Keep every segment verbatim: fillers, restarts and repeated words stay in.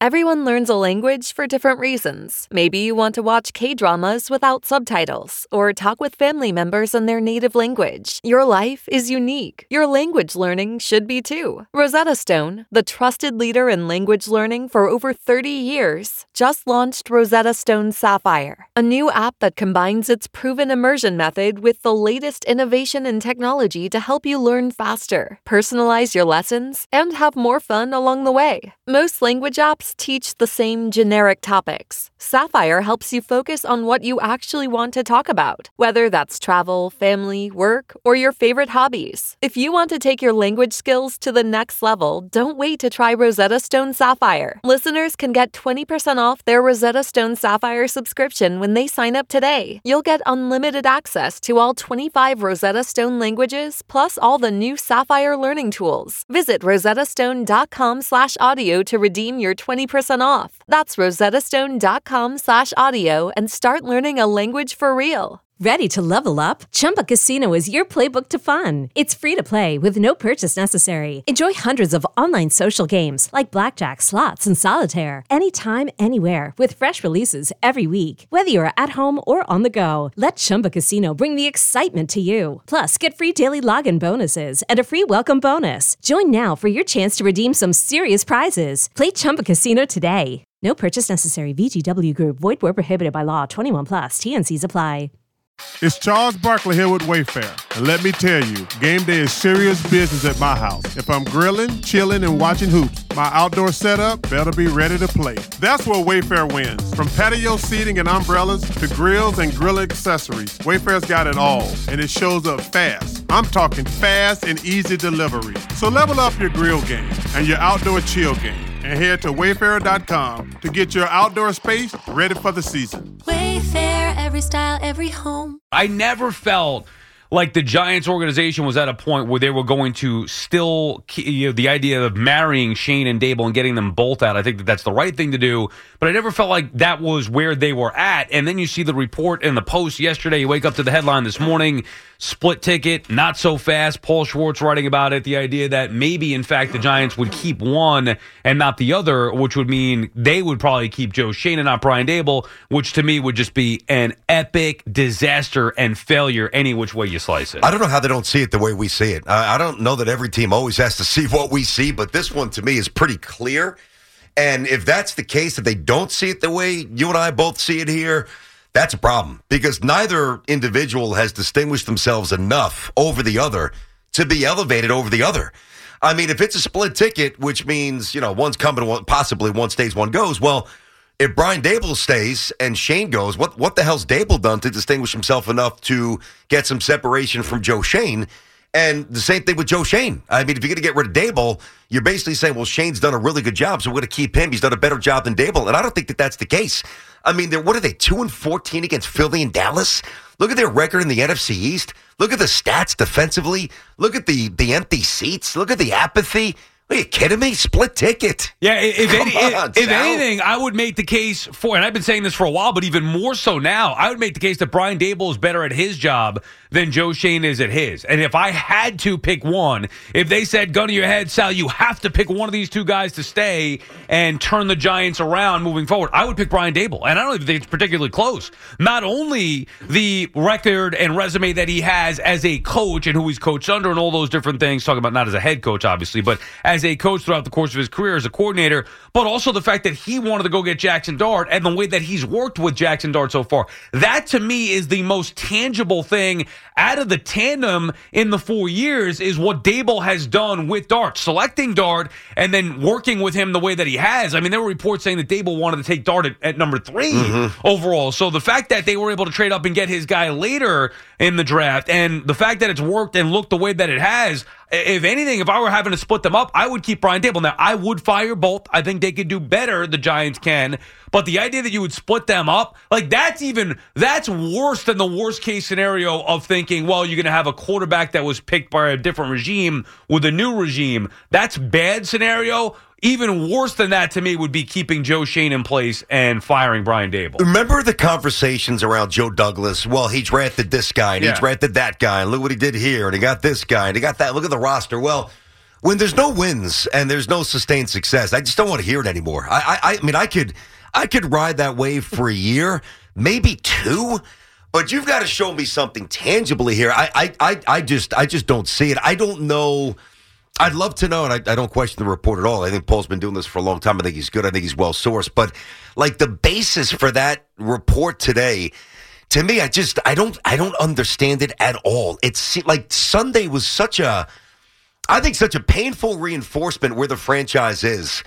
Everyone learns a language for different reasons. Maybe you want to watch K-dramas without subtitles or talk with family members in their native language. Your life is unique. Your language learning should be too. Rosetta Stone, the trusted leader in language learning for over thirty years, just launched Rosetta Stone Sapphire, a new app that combines its proven immersion method with the latest innovation in technology to help you learn faster, personalize your lessons, and have more fun along the way. Most language apps teach the same generic topics. Sapphire helps you focus on what you actually want to talk about, whether that's travel, family, work, or your favorite hobbies. If you want to take your language skills to the next level, don't wait to try Rosetta Stone Sapphire. Listeners can get twenty percent off their Rosetta Stone Sapphire subscription when they sign up today. You'll get unlimited access to all twenty-five Rosetta Stone languages, plus all the new Sapphire learning tools. Visit rosettastone.com slash audio to redeem your twenty percent off. That's rosettastone.com slash audio and start learning a language for real. Ready to level up? Chumba Casino is your playbook to fun. It's free to play with no purchase necessary. Enjoy hundreds of online social games like blackjack, slots, and solitaire anytime, anywhere with fresh releases every week. Whether you're at home or on the go, let Chumba Casino bring the excitement to you. Plus, get free daily login bonuses and a free welcome bonus. Join now for your chance to redeem some serious prizes. Play Chumba Casino today. No purchase necessary. V G W Group. Void where prohibited by law. twenty-one plus. T N Cs apply. It's Charles Barkley here with Wayfair. And let me tell you, game day is serious business at my house. If I'm grilling, chilling, and watching hoops, my outdoor setup better be ready to play. That's where Wayfair wins. From patio seating and umbrellas to grills and grill accessories, Wayfair's got it all, and it shows up fast. I'm talking fast and easy delivery. So level up your grill game and your outdoor chill game, and head to wayfair dot com to get your outdoor space ready for the season. Wayfair, every style, every home. I never felt like the Giants organization was at a point where they were going to still, you know, the idea of marrying Shane and Dable and getting them both out. I think that that's the right thing to do, but I never felt like that was where they were at. And then you see the report in the Post yesterday. You wake up to the headline this morning, split ticket, not so fast. Paul Schwartz writing about it, the idea that maybe, in fact, the Giants would keep one and not the other, which would mean they would probably keep Joe Shane and not Brian Dable, which to me would just be an epic disaster and failure any which way you slice it. I don't know how they don't see it the way we see it. I, I don't know that every team always has to see what we see, but this one to me is pretty clear. And if that's the case, if they don't see it the way you and I both see it here, that's a problem, because neither individual has distinguished themselves enough over the other to be elevated over the other. I mean, if it's a split ticket, which means, you know, one's coming, one, possibly one stays, one goes, well, if Brian Dable stays and Shane goes, what what the hell's Dable done to distinguish himself enough to get some separation from Joe Shane? And the same thing with Joe Shane. I mean, if you're going to get rid of Dable, you're basically saying, well, Shane's done a really good job, so we're going to keep him. He's done a better job than Dable. And I don't think that that's the case. I mean, they're, what are they, two and fourteen against Philly and Dallas? Look at their record in the N F C East. Look at the stats defensively. Look at the, the empty seats. Look at the apathy. Are you kidding me? Split ticket. Yeah, if, Come any, on, if, if Sal. anything, I would make the case for, and I've been saying this for a while, but even more so now, I would make the case that Brian Dable is better at his job than Joe Shane is at his. And if I had to pick one, if they said, gun to your head, Sal, you have to pick one of these two guys to stay and turn the Giants around moving forward, I would pick Brian Dable. And I don't even think it's particularly close. Not only the record and resume that he has as a coach and who he's coached under and all those different things, talking about not as a head coach, obviously, but as a coach throughout the course of his career as a coordinator, but also the fact that he wanted to go get Jackson Dart and the way that he's worked with Jackson Dart so far. That, to me, is the most tangible thing out of the tandem in the four years is what Dable has done with Dart, selecting Dart and then working with him the way that he has. I mean, there were reports saying that Dable wanted to take Dart at, at number three mm-hmm. overall. So the fact that they were able to trade up and get his guy later in the draft, and the fact that it's worked and looked the way that it has, if anything, if I were having to split them up, I would keep Brian Dable. Now, I would fire both. I think they could do better, the Giants can. But the idea that you would split them up, like that's even, that's worse than the worst case scenario of thinking, well, you're going to have a quarterback that was picked by a different regime with a new regime. That's bad scenario. Even worse than that to me would be keeping Joe Shane in place and firing Brian Dable. Remember the conversations around Joe Douglas? Well, he drafted this guy and yeah. he drafted that guy, and look what he did here, and he got this guy, and he got that. Look at the roster. Well, when there's no wins and there's no sustained success, I just don't want to hear it anymore. I, I, I mean, I could, I could ride that wave for a year, maybe two, but you've got to show me something tangibly here. I, I, I, I just, I just don't see it. I don't know. I'd love to know, and I, I don't question the report at all. I think Paul's been doing this for a long time. I think he's good. I think he's well sourced. But like the basis for that report today, to me, I just, I don't, I don't understand it at all. It's like Sunday was such a. I think such a painful reinforcement where the franchise is.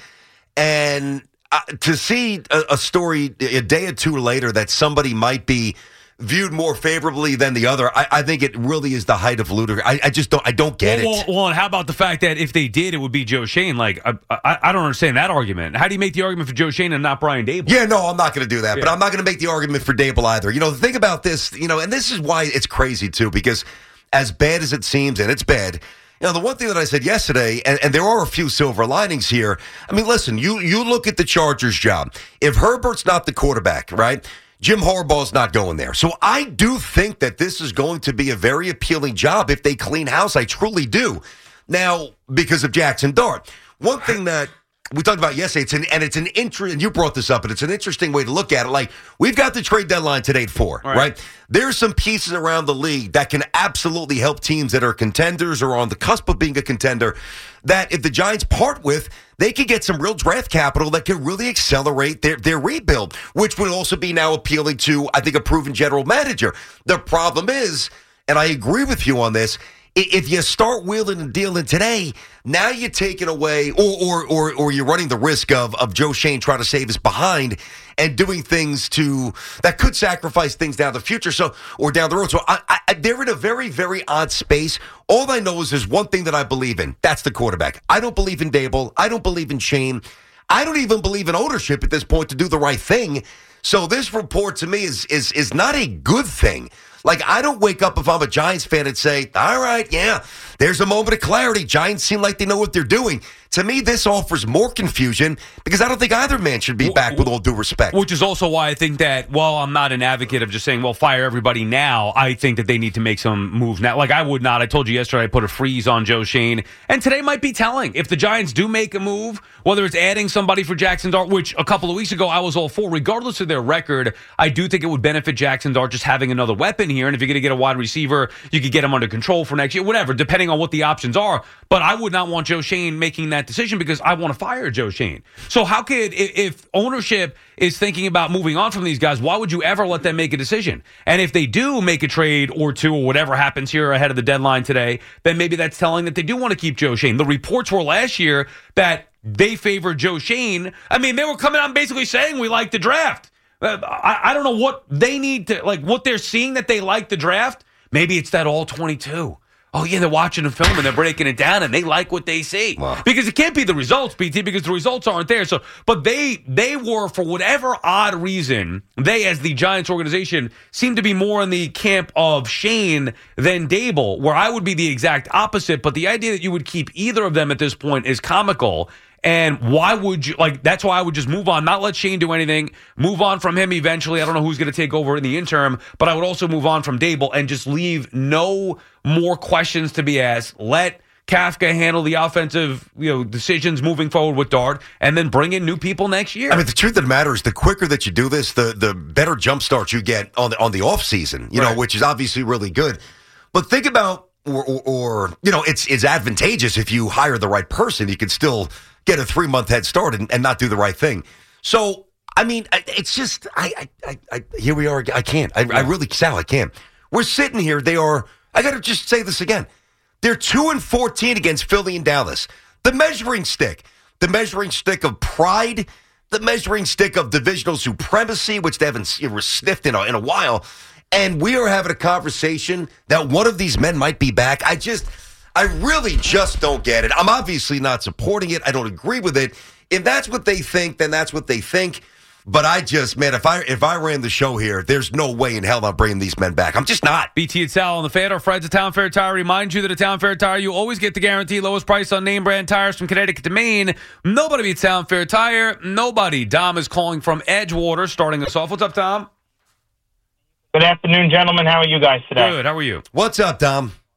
And uh, to see a, a story a day or two later that somebody might be viewed more favorably than the other, I, I think it really is the height of ludicrous. I, I just don't I don't get well, it. Well, well, and how about the fact that if they did, it would be Joe Schoen? Like, I, I, I don't understand that argument. How do you make the argument for Joe Schoen and not Brian Daboll? Yeah, no, I'm not going to do that. Yeah. But I'm not going to make the argument for Daboll either. You know, the thing about this, you know, and this is why it's crazy, too, because as bad as it seems, and it's bad, you know, the one thing that I said yesterday, and, and there are a few silver linings here. I mean, listen, you you look at the Chargers' job. If Herbert's not the quarterback, right, Jim Harbaugh's not going there. So I do think that this is going to be a very appealing job if they clean house. I truly do. Now, because of Jackson Dart. One thing that we talked about yesterday, it's an, and it's an interest, and you brought this up, and it's an interesting way to look at it. Like, we've got the trade deadline today at four, right. right? There's some pieces around the league that can absolutely help teams that are contenders or on the cusp of being a contender that if the Giants part with, they could get some real draft capital that could really accelerate their, their rebuild, which would also be now appealing to, I think, a proven general manager. The problem is, and I agree with you on this, if you start wheeling and dealing today, now you're taking away, or or or, or you're running the risk of, of Joe Schoen trying to save us behind and doing things to that could sacrifice things down the future, so or down the road. So I, I, they're in a very, very odd space. All I know is there's one thing that I believe in. That's the quarterback. I don't believe in Daboll. I don't believe in Schoen. I don't even believe in ownership at this point to do the right thing. So this report to me is is is not a good thing. Like, I don't wake up if I'm a Giants fan and say, all right, yeah, there's a moment of clarity. Giants seem like they know what they're doing. To me, this offers more confusion because I don't think either man should be back with all due respect. Which is also why I think that, while I'm not an advocate of just saying, well, fire everybody now, I think that they need to make some moves now. Like, I would not. I told you yesterday I put a freeze on Joe Schoen. And today might be telling. If the Giants do make a move, whether it's adding somebody for Jackson Dart, which a couple of weeks ago I was all for, regardless of their record, I do think it would benefit Jackson Dart just having another weapon here. And if you're going to get a wide receiver, you could get him under control for next year, whatever, depending on what the options are. But I would not want Joe Schoen making that decision because I want to fire Joe Schoen. So how could, if, if ownership is thinking about moving on from these guys, why would you ever let them make a decision? And if they do make a trade or two or whatever happens here ahead of the deadline today, then maybe that's telling that they do want to keep Joe Schoen. The reports were last year that they favored Joe Schoen. I mean, they were coming out and basically saying we like the draft. Uh, I, I don't know what they need to, like what they're seeing that they like the draft. Maybe it's that all twenty-two. Oh, yeah, they're watching a film and they're breaking it down and they like what they see. Wow. Because it can't be the results, B T, because the results aren't there. So, but they they were, for whatever odd reason, they, as the Giants organization, seem to be more in the camp of Schoen than Daboll, where I would be the exact opposite. But the idea that you would keep either of them at this point is comical. And why would you, like, that's why I would just move on, not let Schoen do anything, move on from him eventually. I don't know who's going to take over in the interim, but I would also move on from Daboll and just leave no more questions to be asked. Let Kafka handle the offensive, you know, decisions moving forward with Dart, and then bring in new people next year. I mean, the truth of the matter is, the quicker that you do this, the the better jump start you get on the, on the off season, you right. know, which is obviously really good. But think about, or, or, or you know, it's it's advantageous if you hire the right person. You can still get a three-month head start and, and not do the right thing. So, I mean, it's just, I, I, I here we are. I can't. I, I really, Sal, I can't. We're sitting here. They are, I got to just say this again. They're two and fourteen against Philly and Dallas. The measuring stick. The measuring stick of pride. The measuring stick of divisional supremacy, which they haven't sniffed in a, in a while. And we are having a conversation that one of these men might be back. I just... I really just don't get it. I'm obviously not supporting it. I don't agree with it. If that's what they think, then that's what they think. But I just, man, if I if I ran the show here, there's no way in hell I'm bringing these men back. I'm just not. B T and Sal on the Fan. Our friends at Town Fair Tire remind you that at Town Fair Tire, you always get the guaranteed lowest price on name brand tires from Connecticut to Maine. Nobody beats Town Fair Tire. Nobody. Dom is calling from Edgewater, starting us off. What's up, Tom? Good afternoon, gentlemen. How are you guys today? Good. How are you? What's up, Dom?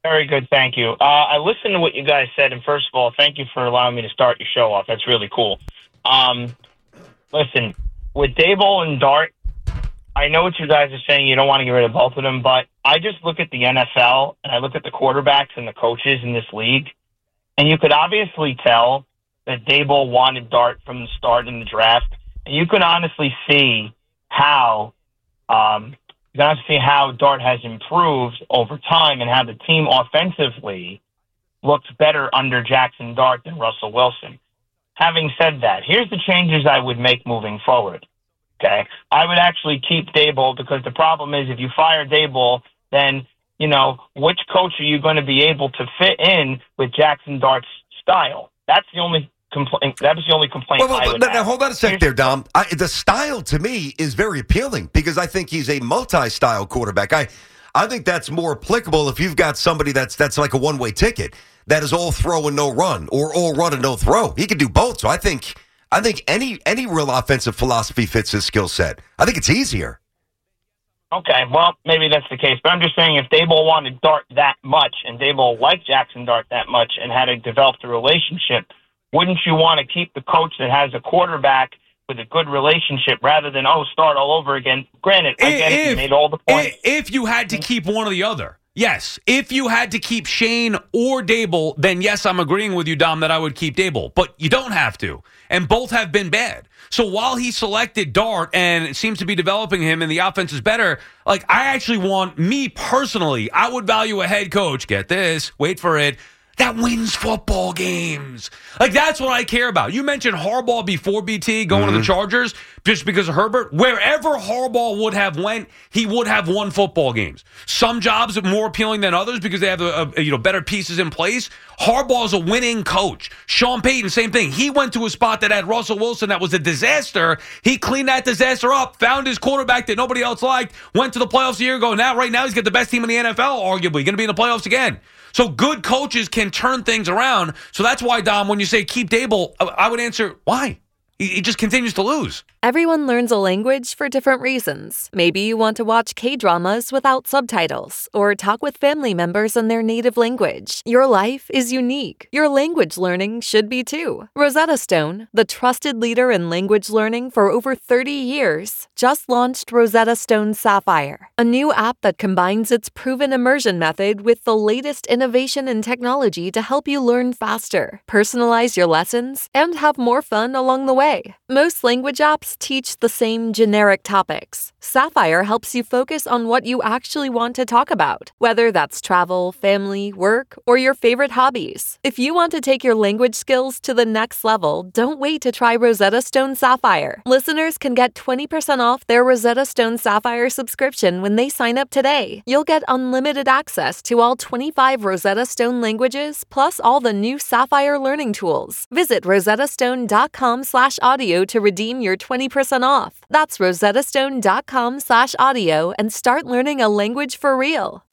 Very good, thank you. Uh, I listened to what you guys said, and first of all, thank you for allowing me to start your show off. That's really cool. Um, listen, with Daboll and Dart, I know what you guys are saying. You don't want to get rid of both of them, but I just look at the N F L, and I look at the quarterbacks and the coaches in this league, and you could obviously tell that Daboll wanted Dart from the start in the draft, and you can honestly see how um, you can honestly see how Dart has improved over time and how the team offensively looks better under Jackson Dart than Russell Wilson. Having said that, here's the changes I would make moving forward. Okay, I would actually keep Daboll because the problem is if you fire Daboll, then, you know, which coach are you going to be able to fit in with Jackson Dart's style? That's the only complaint. That was the only complaint well, well, I would now, have. now, hold on a sec there, Dom. I, the style to me is very appealing because I think he's a multi-style quarterback. I, I think that's more applicable if you've got somebody that's that's like a one-way ticket that is all throw and no run, or all run and no throw. He can do both. So I think. I think any any real offensive philosophy fits his skill set. I think it's easier. Okay, well, maybe that's the case. But I'm just saying if Daboll wanted Dart that much and Daboll liked Jackson Dart that much and had a developed a relationship, wouldn't you want to keep the coach that has a quarterback with a good relationship rather than, oh, start all over again? Granted, I get it. You made all the points. If you had to keep one or the other. Yes, if you had to keep Shane or Daboll, then yes, I'm agreeing with you, Dom, that I would keep Daboll. But you don't have to. And both have been bad. So while he selected Dart and it seems to be developing him and the offense is better, like I actually want, me personally, I would value a head coach, get this, wait for it, that wins football games. Like, that's what I care about. You mentioned Harbaugh before, B T, going mm-hmm. to the Chargers just because of Herbert. Wherever Harbaugh would have went, he would have won football games. Some jobs are more appealing than others because they have a, a, you know better pieces in place. Harbaugh's a winning coach. Sean Payton, same thing. He went to a spot that had Russell Wilson that was a disaster. He cleaned that disaster up, found his quarterback that nobody else liked, went to the playoffs a year ago. Now, right now, he's got the best team in the N F L, arguably. Going to be in the playoffs again. So good coaches can turn things around. So that's why, Dom, when you say keep Daboll, I would answer, why? He just continues to lose. Everyone learns a language for different reasons. Maybe you want to watch K-dramas without subtitles or talk with family members in their native language. Your life is unique. Your language learning should be too. Rosetta Stone, the trusted leader in language learning for over thirty years, just launched Rosetta Stone Sapphire, a new app that combines its proven immersion method with the latest innovation and technology to help you learn faster, personalize your lessons, and have more fun along the way. Most language apps teach the same generic topics. Sapphire helps you focus on what you actually want to talk about, whether that's travel, family, work, or your favorite hobbies. If you want to take your language skills to the next level, don't wait to try Rosetta Stone Sapphire. Listeners can get twenty percent off their Rosetta Stone Sapphire subscription when they sign up today. You'll get unlimited access to all twenty-five Rosetta Stone languages, plus all the new Sapphire learning tools. Visit rosettastone.com slash audio to redeem your twenty percent off. That's rosettastone.com slash audio and start learning a language for real.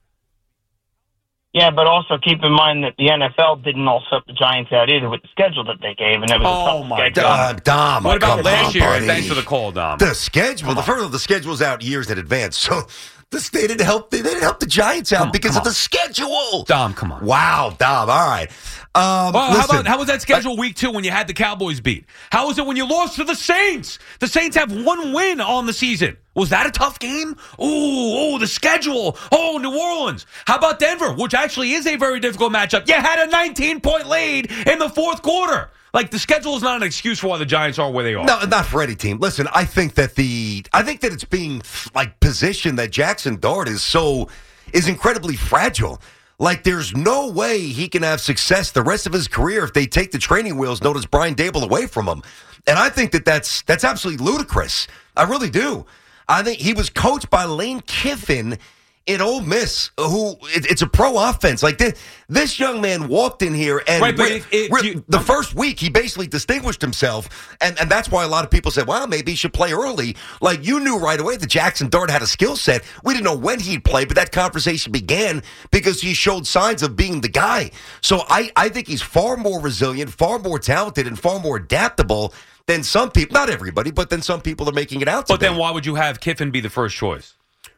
Yeah, but also keep in mind that the N F L didn't all set the Giants out either with the schedule that they gave, and it was oh a my schedule. God, Dom. What about last on, year? buddy. Thanks for the call, Dom. The schedule. The first of the schedule's out years in advance, so this, they didn't help. They didn't help the Giants out on, because of on. the schedule. Dom, come on. Wow, Dom. All right. Um, well, how listen, about how was that schedule week two when you had the Cowboys beat? How was it when you lost to the Saints? The Saints have one win on the season. Was that a tough game? Ooh, ooh, the schedule. Oh, New Orleans. How about Denver, which actually is a very difficult matchup? You had a nineteen-point lead in the fourth quarter. Like, the schedule is not an excuse for why the Giants are where they are. No, not for any team. Listen, I think that the I think that it's being like positioned that Jackson Dart is so is incredibly fragile. Like, there's no way he can have success the rest of his career if they take the training wheels known as Brian Daboll away from him. And I think that that's that's absolutely ludicrous. I really do. I think he was coached by Lane Kiffin in Ole Miss, who it, it's a pro offense. Like this, this young man walked in here and right, but re, if, if re, you, the first week he basically distinguished himself, and, and that's why a lot of people said, well, maybe he should play early. Like, you knew right away that Jackson Dart had a skill set. We didn't know when he'd play, but that conversation began because he showed signs of being the guy. So I, I think he's far more resilient, far more talented, and far more adaptable than some people. Not everybody, but then some people are making it out to But be. then why would you have Kiffin be the first choice?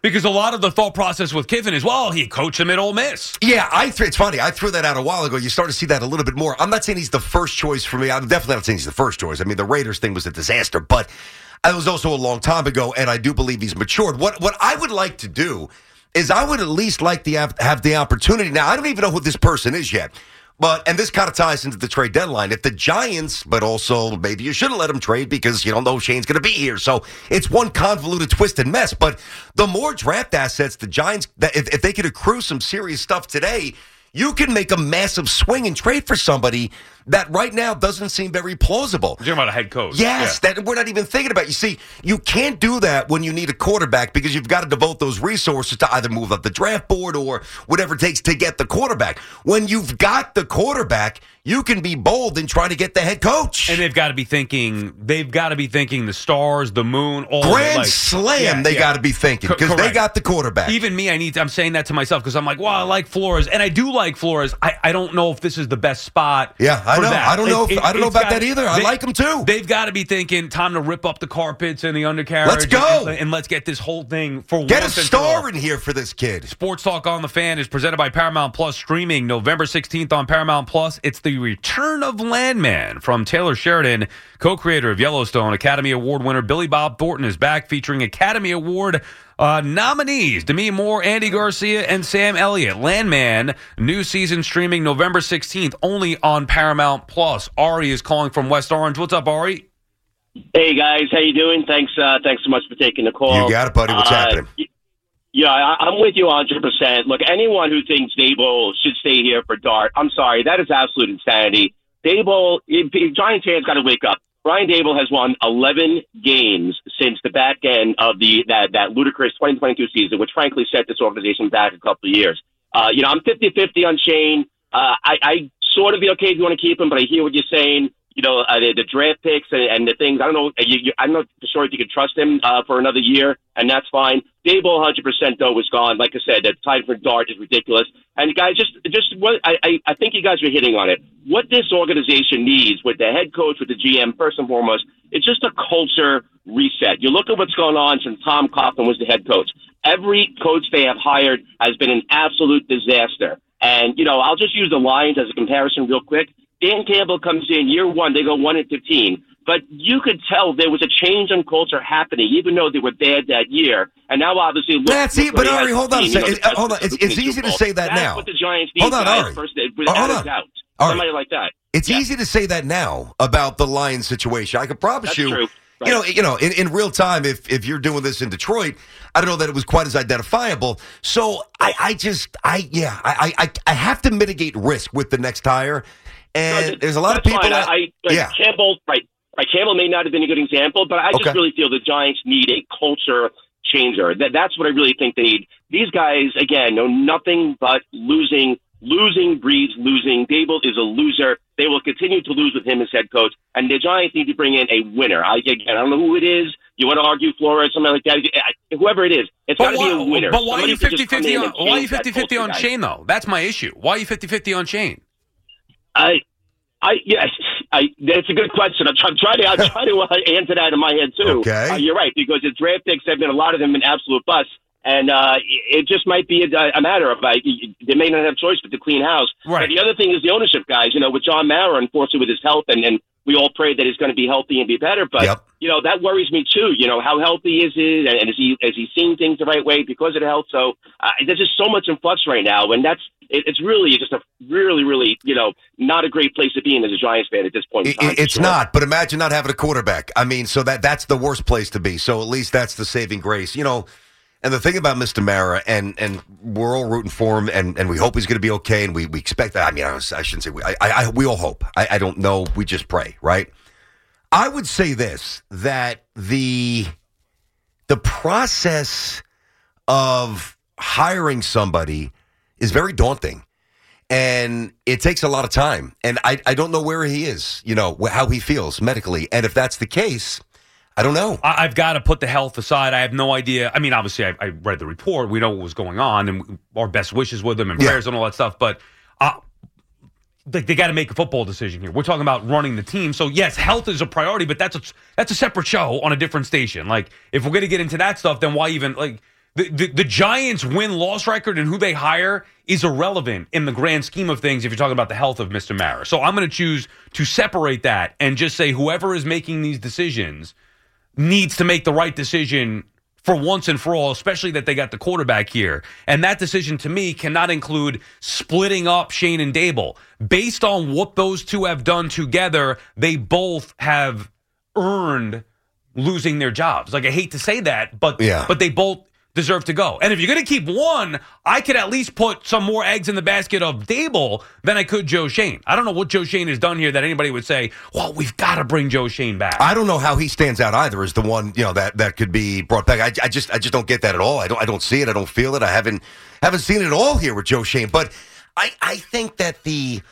Because a lot of the thought process with Kiffin is, well, he coached him at Ole Miss. Yeah, I th- it's funny. I threw that out a while ago. You start to see that a little bit more. I'm not saying he's the first choice for me. I'm definitely not saying he's the first choice. I mean, the Raiders thing was a disaster, but it was also a long time ago, and I do believe he's matured. What what I would like to do is I would at least like to have, have the opportunity. Now, I don't even know who this person is yet. But, and this kind of ties into the trade deadline. If the Giants, but also maybe you shouldn't let him trade because you don't know Shane's going to be here. So it's one convoluted, twisted mess. But the more draft assets the Giants, that if, if they could accrue some serious stuff today, you can make a massive swing and trade for somebody that right now doesn't seem very plausible. You're talking about a head coach. Yes, yeah. that we're not even thinking about. You see, you can't do that when you need a quarterback because you've got to devote those resources to either move up the draft board or whatever it takes to get the quarterback. When you've got the quarterback, you can be bold in trying to get the head coach. And they've got to be thinking, they've got to be thinking the stars, the moon, all Grand like, slam, yeah, they yeah. got to be thinking because Co- they got the quarterback. Even me, I need. To, I'm saying that to myself because I'm like, well, I like Flores, and I do like Flores. I, I don't know if this is the best spot. Yeah, I for know. That. I don't know. If, It- I don't know it's about gotta- that either. I they- like him too. They've got to be thinking time to rip up the carpets and the undercarriage. Let's go. and, and let's get this whole thing for Get a once and for all. star in here for this kid. Sports Talk on the Fan is presented by Paramount Plus, streaming November sixteenth on Paramount Plus. It's the return of Landman from Taylor Sheridan, co-creator of Yellowstone. Academy Award winner Billy Bob Thornton is back, featuring Academy Award uh, nominees Demi Moore, Andy Garcia, and Sam Elliott. Landman, new season streaming November sixteenth, only on Paramount Plus. Ari is calling from West Orange. What's up, Ari? Hey guys, how you doing? Thanks, uh, thanks so much for taking the call. You got it, buddy. What's uh, happening? Yeah, I, I'm with you one hundred percent. Look, anyone who thinks Dable should stay here for Dart, I'm sorry, that is absolute insanity. Dable, if, if Giants fans got to wake up. Brian Dable has won eleven games since the back end of the that that ludicrous twenty twenty-two season, which frankly set this organization back a couple of years. Uh, you know, I'm fifty-fifty on Shane. Uh, I, I sort of be okay if you want to keep him, but I hear what you're saying. You know, uh, the, the draft picks and, and the things. I don't know. You, you, I'm not sure if you could trust him uh, for another year, and that's fine. Dable, one hundred percent though, is gone. Like I said, the time for Dart is ridiculous. And guys, just just what I, I I think you guys are hitting on it. What this organization needs, with the head coach, with the G M, first and foremost, it's just a culture reset. You look at what's going on since Tom Coughlin was the head coach. Every coach they have hired has been an absolute disaster. And you know, I'll just use the Lions as a comparison real quick. Dan Campbell comes in year one, they go one and fifteen. But you could tell there was a change in culture happening, even though they were bad that year. And now, obviously, look, That's look it. But what he Ari, has hold on a seen, you know, second. the Hold on. It's, it's easy to say that That's now. what the Giants need, Hold on, guys, Ari. first, Oh, without hold a on. doubt. Ari. Somebody like that. It's Yeah. easy to say that now about the Lions situation. I can promise That's you, true. Right. you know, you know, in, in real time, if if you're doing this in Detroit, I don't know that it was quite as identifiable. So I, I just, I yeah, I, I, I have to mitigate risk with the next hire, and No, there's a lot of that's people. fine. That, I, I, yeah, Campbell, right. Right, Campbell may not have been a good example, but I just Okay. really feel the Giants need a culture changer. That, that's what I really think they need. These guys, again, know nothing but losing. Losing breeds losing. Dable is a loser. They will continue to lose with him as head coach. And the Giants need to bring in a winner. I, again, I don't know who it is. You want to argue Flores, something like that. Whoever it is, it's got to be a winner. But why are Somebody you to just come fifty-fifty in on, and why are you change that fifty-fifty culture, on guys. Shane, though? That's my issue. Why are you fifty-fifty on Shane? I, I yes, I. That's a good question. I'm, I'm trying to. I'm trying to uh, answer that in my head too. Okay. Uh, you're right, because the draft picks have been a lot of them an absolute bust, and uh, it just might be a, a matter of uh, they may not have choice but to clean house. Right. But the other thing is the ownership, guys. You know, with John Mara, unfortunately, with his health, and, and we all pray that he's going to be healthy and be better. But Yep. you know, that worries me too. You know, how healthy is he, and, and is he is he seeing things the right way because of the health? So uh, there's just so much in flux right now, and that's. It's really just a really, really, you know, not a great place to be in as a Giants fan at this point in time. It- it's Sure. not. But imagine not having a quarterback. I mean, so that that's the worst place to be. So at least that's the saving grace, you know. And the thing about Mister Mara, and and we're all rooting for him, and, and we hope he's going to be okay, and we, we expect that. I mean, I, was, I shouldn't say we. I, I we all hope. I, I don't know. We just pray, right? I would say this, that the the process of hiring somebody is very daunting, and it takes a lot of time. And I, I don't know where he is, you know, wh- how he feels medically. And if that's the case, I don't know. I, I've got to put the health aside. I have no idea. I mean, obviously, I, I read the report. We know what was going on, and our best wishes with him and Yeah. prayers and all that stuff. But uh, they, they got to make a football decision here. We're talking about running the team. So, yes, health is a priority, but that's a, that's a separate show on a different station. Like, if we're going to get into that stuff, then why even, like, The, the, the Giants' win-loss record and who they hire is irrelevant in the grand scheme of things if you're talking about the health of Mister Mara. So I'm going to choose to separate that and just say whoever is making these decisions needs to make the right decision for once and for all, especially that they got the quarterback here. And that decision, to me, cannot include splitting up Shane and Dable. Based on what those two have done together, they both have earned losing their jobs. Like, I hate to say that, but yeah. but they both deserve to go. And if you're going to keep one, I could at least put some more eggs in the basket of Dable than I could Joe Shane. I don't know what Joe Shane has done here that anybody would say, well, we've got to bring Joe Shane back. I don't know how he stands out either as the one, you know, that, that could be brought back. I, I just I just don't get that at all. I don't I don't see it. I don't feel it. I haven't haven't seen it at all here with Joe Shane. But I, I think that the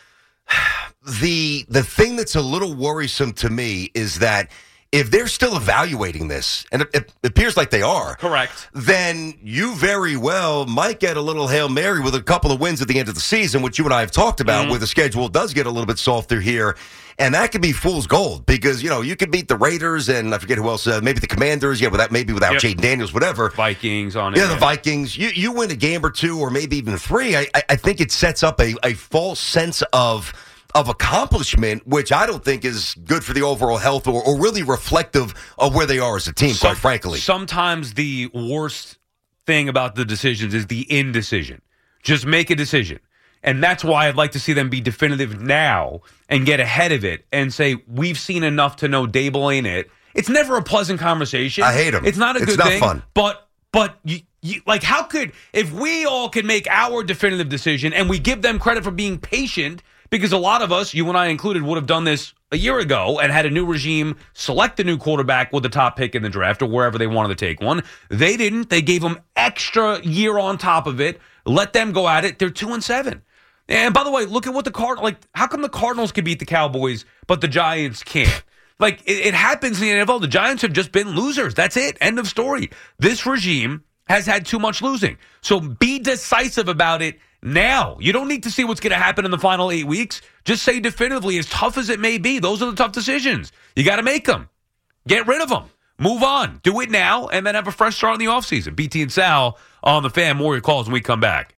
the the thing that's a little worrisome to me is that if they're still evaluating this, and it, it appears like they are, correct, then you very well might get a little Hail Mary with a couple of wins at the end of the season, which you and I have talked about, mm-hmm. where the schedule does get a little bit softer here. And that could be fool's gold because, you know, you could beat the Raiders and I forget who else, uh, maybe the Commanders, yeah, without, maybe without yep. Jaden Daniels, whatever. Vikings on it. Yeah, the Vikings. You you win a game or two or maybe even three. I, I think it sets up a, a false sense of of accomplishment, which I don't think is good for the overall health or, or really reflective of where they are as a team, Some, quite frankly. Sometimes the worst thing about the decisions is the indecision. Just make a decision. And that's why I'd like to see them be definitive now and get ahead of it and say, we've seen enough to know Dable ain't it. It's never a pleasant conversation. I hate him. It's not a it's good not thing. Fun. But, but you, you, like, how could, if we all can make our definitive decision and we give them credit for being patient, because a lot of us, you and I included, would have done this a year ago and had a new regime select a new quarterback with the top pick in the draft or wherever they wanted to take one. They didn't. They gave them extra year on top of it. Let them go at it. They're two and seven. And by the way, look at what the Card like. How come the Cardinals can beat the Cowboys, but the Giants can't? Like it, it happens in the N F L. The Giants have just been losers. That's it. End of story. This regime has had too much losing. So be decisive about it now. You don't need to see what's going to happen in the final eight weeks. Just say definitively, as tough as it may be, those are the tough decisions. You got to make them. Get rid of them. Move on. Do it now, and then have a fresh start in the offseason. B T and Sal on the Fan. More your calls when we come back.